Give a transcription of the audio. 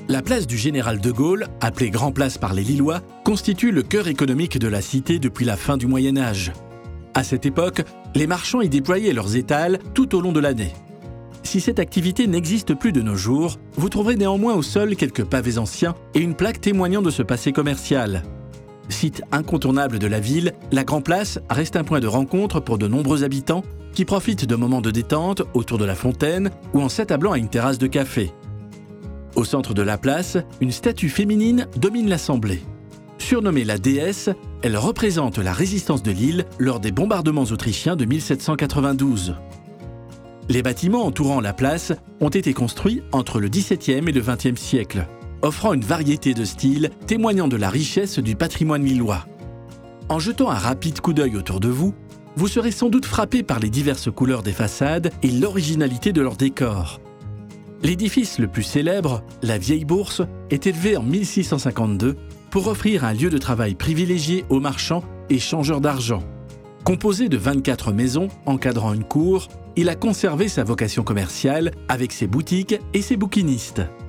La place du Général de Gaulle, appelée Grand Place par les Lillois, constitue le cœur économique de la cité depuis la fin du Moyen Âge. À cette époque, les marchands y déployaient leurs étals tout au long de l'année. Si cette activité n'existe plus de nos jours, vous trouverez néanmoins au sol quelques pavés anciens et une plaque témoignant de ce passé commercial. Site incontournable de la ville, la Grand Place reste un point de rencontre pour de nombreux habitants qui profitent de moments de détente autour de la fontaine ou en s'attablant à une terrasse de café. Au centre de la place, une statue féminine domine l'assemblée. Surnommée la déesse, elle représente la résistance de l'île lors des bombardements autrichiens de 1792. Les bâtiments entourant la place ont été construits entre le XVIIe et le XXe siècle, offrant une variété de styles témoignant de la richesse du patrimoine lillois. En jetant un rapide coup d'œil autour de vous, vous serez sans doute frappé par les diverses couleurs des façades et l'originalité de leur décor. L'édifice le plus célèbre, la Vieille Bourse, est élevé en 1652 pour offrir un lieu de travail privilégié aux marchands et changeurs d'argent. Composé de 24 maisons encadrant une cour, il a conservé sa vocation commerciale avec ses boutiques et ses bouquinistes.